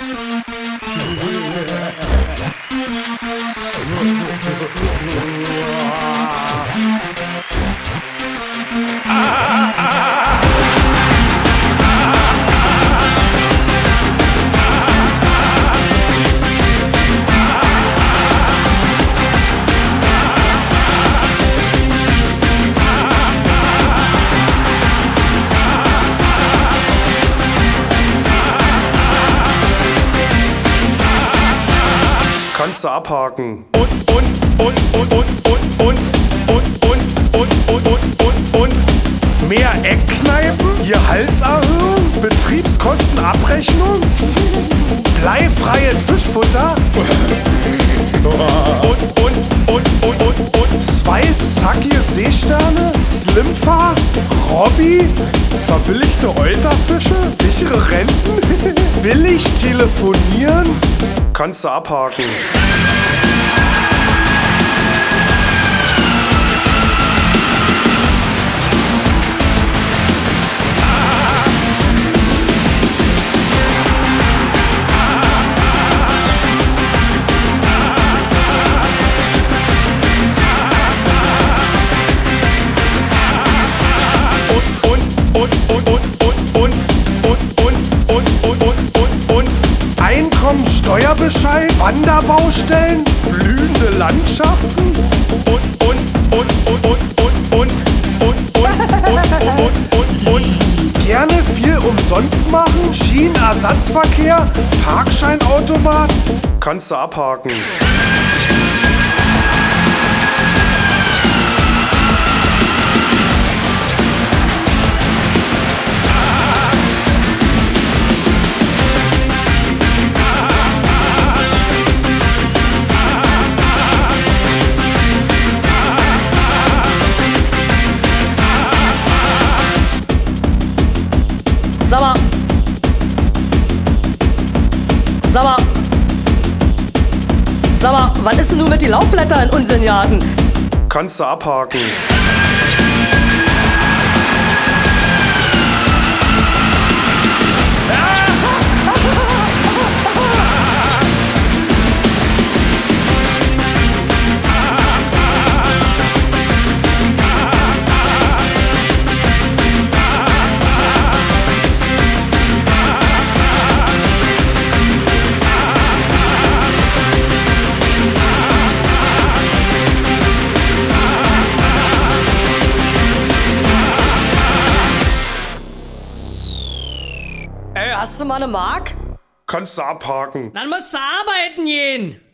Kannst du abhaken. Und. Mehr Eckkneipen, Gehaltserhöhung, Betriebskostenabrechnung, bleifreie Fischfutter und 2 sackige Seesterne, Slimfast, Robby, verbilligte Euterfische, sichere Renten, billig telefonieren. Kannst du abhaken. Einkommensteuerbescheid, Wanderbaustellen, blühende Landschaften und gerne viel umsonst machen, Schienenersatzverkehr, Parkscheinautomat. Kannst du abhaken. Sag mal, was ist denn nun mit den Laubblättern in unseren Garten? Kannst du abhaken. Ey, hast du mal eine Mark? Kannst du abhaken. Dann musst du arbeiten gehen.